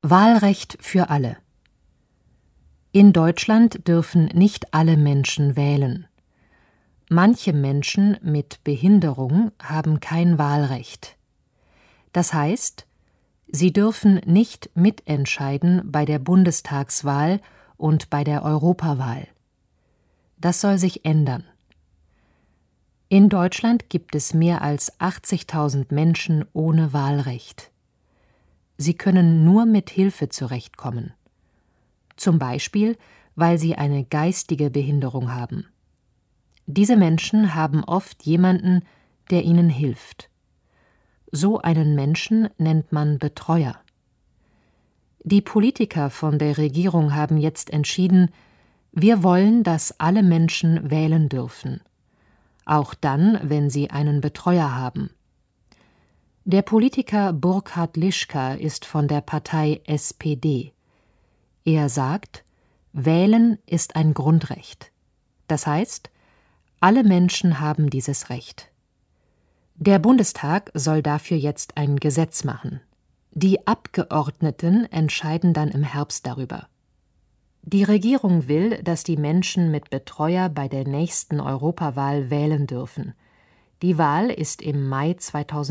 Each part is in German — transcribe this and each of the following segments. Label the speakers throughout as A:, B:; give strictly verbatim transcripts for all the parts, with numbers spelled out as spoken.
A: Wahlrecht für alle. In Deutschland dürfen nicht alle Menschen wählen. Manche Menschen mit Behinderung haben kein Wahlrecht. Das heißt, sie dürfen nicht mitentscheiden bei der Bundestagswahl und bei der Europawahl. Das soll sich ändern. In Deutschland gibt es mehr als achtzigtausend Menschen ohne Wahlrecht. Sie können nur mit Hilfe zurechtkommen. Zum Beispiel, weil sie eine geistige Behinderung haben. Diese Menschen haben oft jemanden, der ihnen hilft. So einen Menschen nennt man Betreuer. Die Politiker von der Regierung haben jetzt entschieden, wir wollen, dass alle Menschen wählen dürfen. Auch dann, wenn sie einen Betreuer haben. Der Politiker Burkhard Lischka ist von der Partei S P D. Er sagt, Wählen ist ein Grundrecht. Das heißt, alle Menschen haben dieses Recht. Der Bundestag soll dafür jetzt ein Gesetz machen. Die Abgeordneten entscheiden dann im Herbst darüber. Die Regierung will, dass die Menschen mit Betreuer bei der nächsten Europawahl wählen dürfen. Die Wahl ist im Mai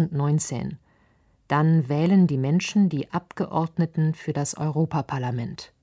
A: zweitausendneunzehn. Dann wählen die Menschen die Abgeordneten für das Europaparlament.